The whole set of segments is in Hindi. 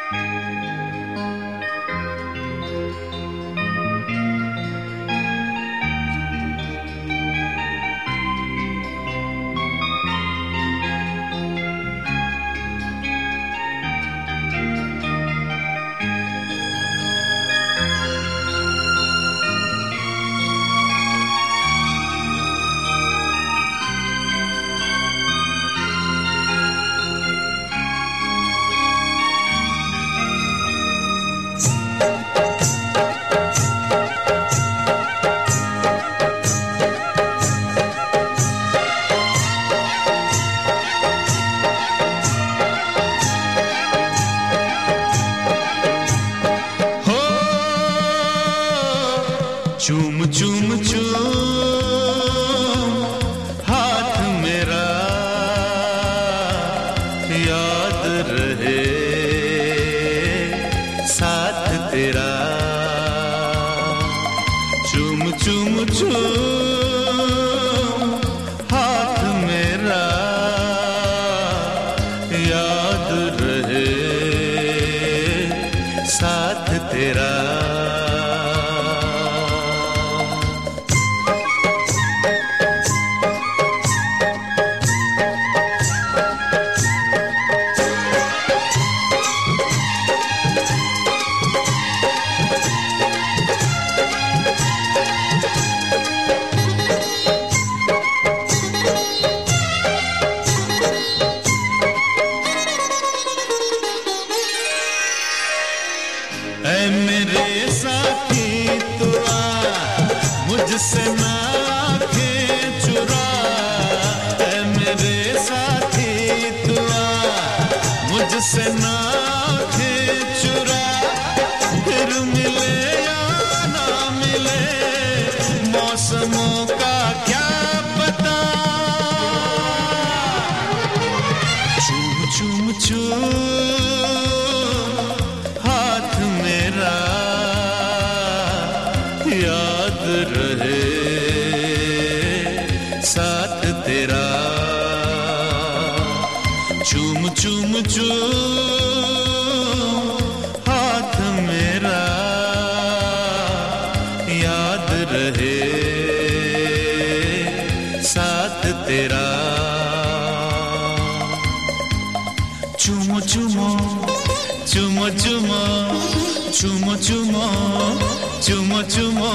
चूम चूम चूम हाथ मेरा याद रहे साथ तेरा। चूम चूम चूम हाथ मेरा याद रहे साथ तेरा। ऐ मेरे साथी तू आ मुझसे ना आंखें चुरा। ऐ मेरे साथी तू आ मुझसे ना आंखें चुरा। फिर मिले या ना मिले मौसमों का क्या पता। चूम चूम चूम याद रहे साथ तेरा। चूम चूम चूम हाथ मेरा याद रहे साथ तेरा। चूमो चूमो चूमो चूमो चूमो चूमो चूमो चूमो।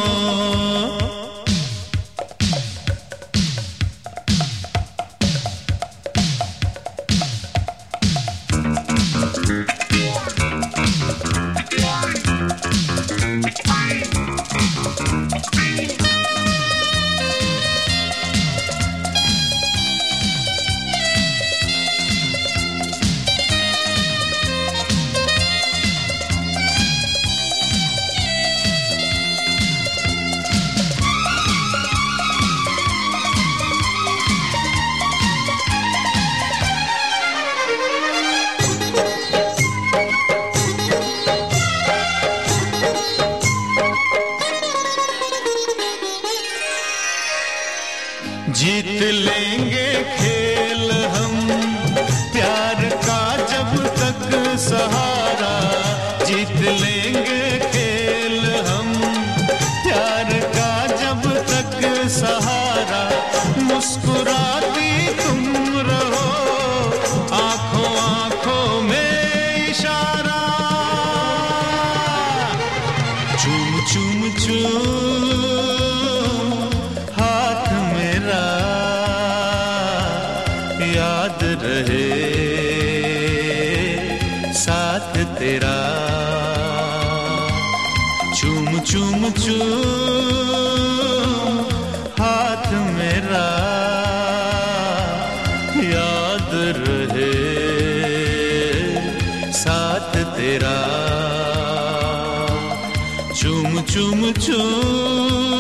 जीत लेंगे खेल हम प्यार का जब तक सहारा। जीत लेंगे खेल हम प्यार का जब तक सहारा। मुस्कुराती तुम रहो आंखों आंखों में इशारा। चूम चूम चूम हाथ मेरा याद रहे साथ तेरा। चूम चूम चूम हाथ मेरा याद रहे साथ तेरा। चूम चूम चूम